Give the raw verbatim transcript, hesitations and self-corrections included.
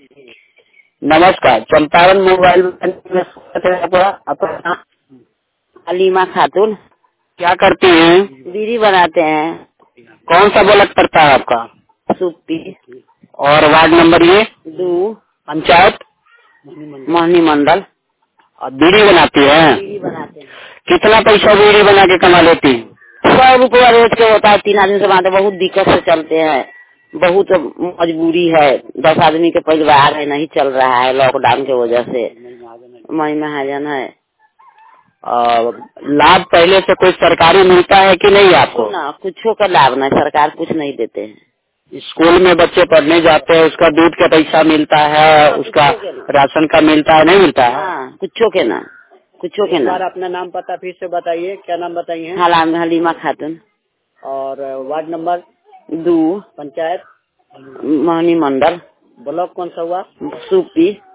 नमस्कार, चंपारण मोबाइल में स्वागत है आपका। अपना नाम? अलीमा खातून। क्या करती हैं? बीड़ी बनाते हैं। कौन सा ब्लॉक पड़ता है आपका? सुप्पी। और वार्ड नंबर ये? दो। पंचायत मोहनी मंडल। और बीड़ी बनाती है? बीड़ी बनाते हैं। कितना पैसा बीड़ी बना के कमा लेती है? सौ रुपया रोज के होता है। तीन आदमी से बनाते, बहुत दिक्कत से चलते हैं, बहुत मजबूरी है। दस आदमी के परिवार है, नहीं चल रहा है लॉकडाउन की वजह से। मई महाजन है। और लाभ पहले से कोई सरकारी मिलता है कि नहीं आपको? ना, कुछो का लाभ नहीं, सरकार कुछ नहीं देते हैं। स्कूल में बच्चे पढ़ने जाते हैं, उसका दूध का पैसा मिलता है, उसका राशन का मिलता है, नहीं मिलता है? हाँ, कुछो के ना, कुछो के ना। अपना नाम पता फिर से बताइए, क्या नाम बताइए? हलाम हलीमा खातून। और वार्ड नंबर? दो। पंचायत? मोहनी मंडल। ब्लॉक कौन सा हुआ? सुप्पी।